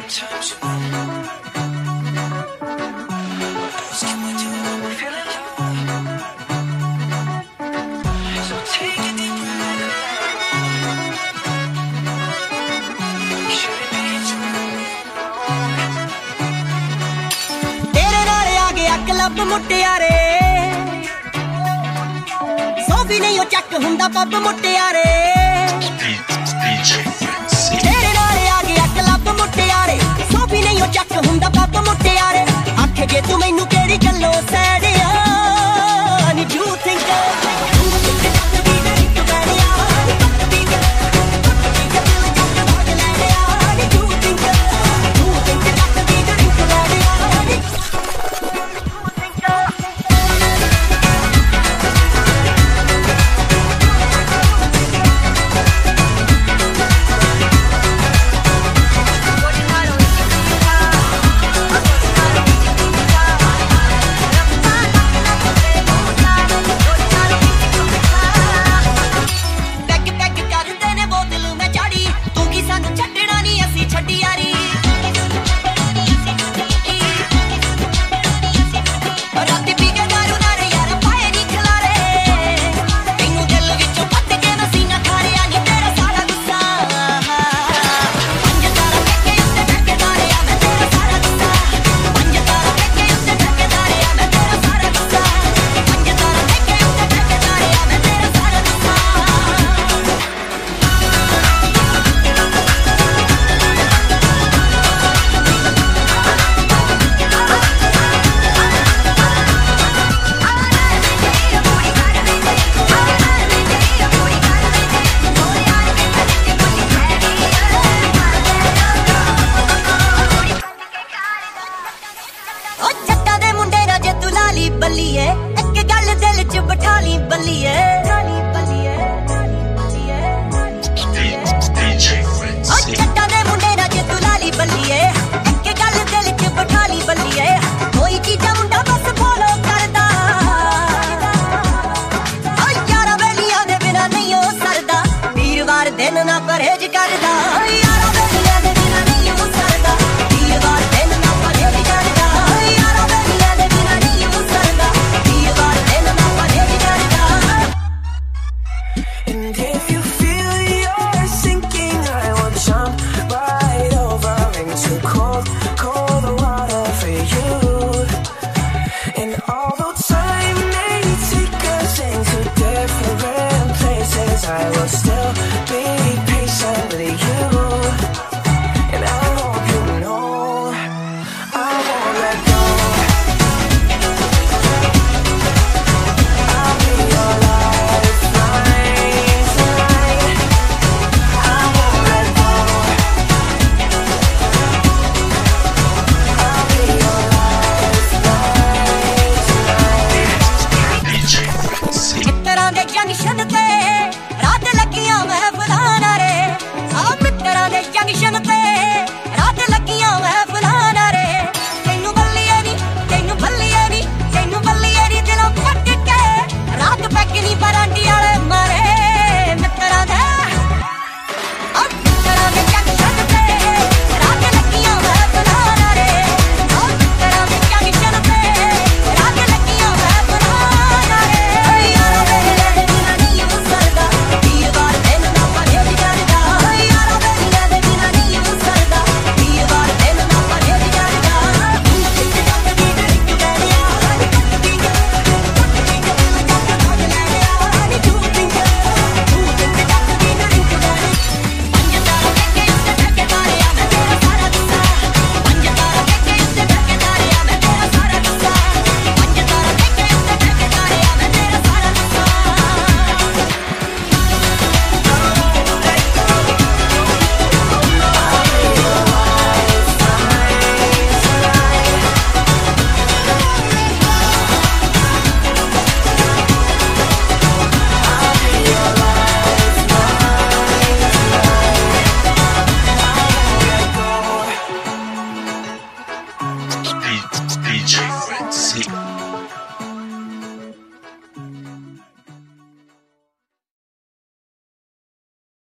Sometimes you know what else can we do when we're feeling low? So take a deep breath. You shouldn't be too तेरे नाल आ गया club मुटियारे Sophie नहीं ओ चक हुंदा pub मुटियारे तेरे नाल आ गया क्लब मुटियारे सोफी नहीं ओ चक हुंदा पब मुटियारे आखे जे तू मैनू केड़ी गल्लों सैडिया नी यू थिंक बल्लीए एक गल दिल च बिठा ली बल्लीए जट्टा दे मुंडे ना जे तू लाली बल्लीए एक गल दिल च बिठा ली बल्लीए कोई चीज़ा मुंडा बस फॉलो करदा यारा वेलियां दे बिना नहीं हो सरदा वीरवार दिन ना परहेज करदा